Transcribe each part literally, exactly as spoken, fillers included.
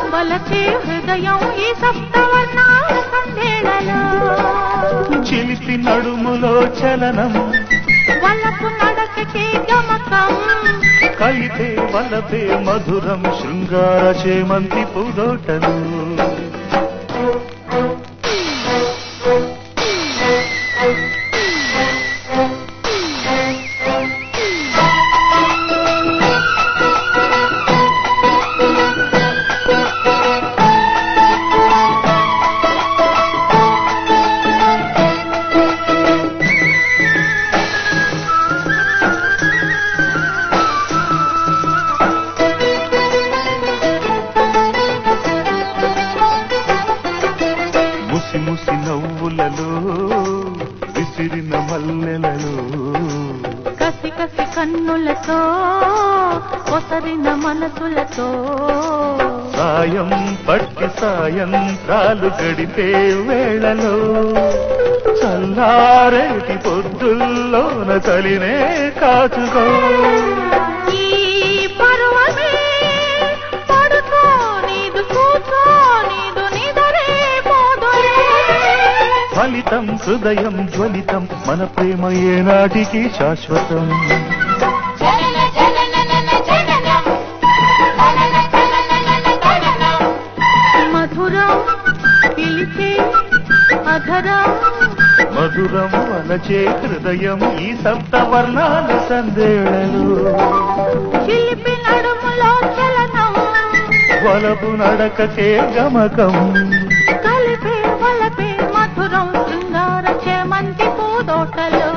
వలచే హృదయం ఈ సప్తవర్ణాల సందేళలో చిలిపి నడుములో చలనం వలపు నడకకే గమకం కలిపే వలపే మధురం శృంగార చేమంతి పూదోటలు ముసి ముసి నవ్వులలో విసిరిన మల్లెలలో కసి కసి కన్నులతో కొసరిన మనసులతో సాయం పట్టి సాయంత్రాలు గడిపే వేళలో చల్లారేటి పొద్దుల్లోన చలినే కాచుకో ఈ పర్వమే పడుకో నీదు కూర్చో నీదు నిదరే పోదురే ఫలితం హృదయం జ్వలితం మన ప్రేమ ఏనాటికి శాశ్వతం మధురం పిలిచే అధరం మధురం వలచే హృదయం ఈ సప్తవర్ణాల సందేళలు చిలిపి నడుములో చలనం వలపు నడకకే గమకం కలిపే వలపే మధురం శృంగార చేమంతి పూదోటలో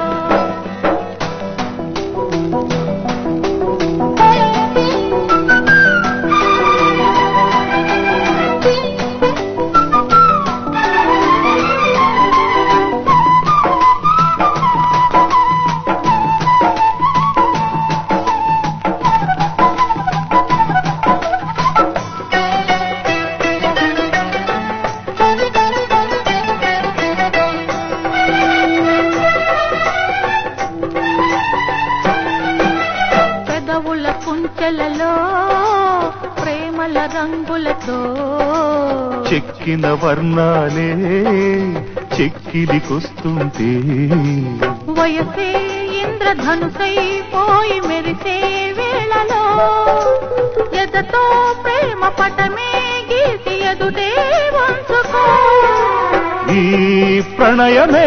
పెదవుల కుంచెలలో ప్రేమల రంగులతో చెక్కిన వర్ణాలే చెక్కిలికొస్తుంటే వయసే ఇంద్రధనుసై పోయి మెరిసే వేళలో ఎదతో ప్రేమ పటమే గీసి ఎదుటే వంచుకో ఈ ప్రణయమే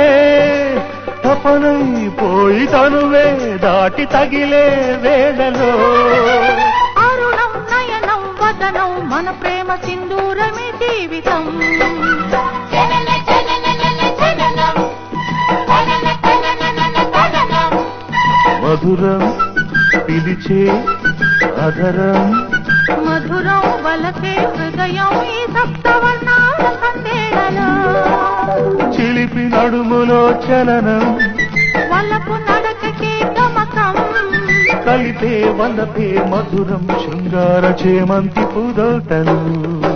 తపనైపోయి తనువే దాటి తగిలే వేళలో అరుణం నయనం వదనం మన ప్రేమ సింధూరమే జీవితం మధురం పిలిచే అధరం మధురం వలసే హృదయం ఈ సప్తవర్ణాల సందేళలో చిలిపి నడుములో చలనం వలపు నడకకే గమకం కలిపే వలపే మధురం శృంగార చేమంతి పూదోటలు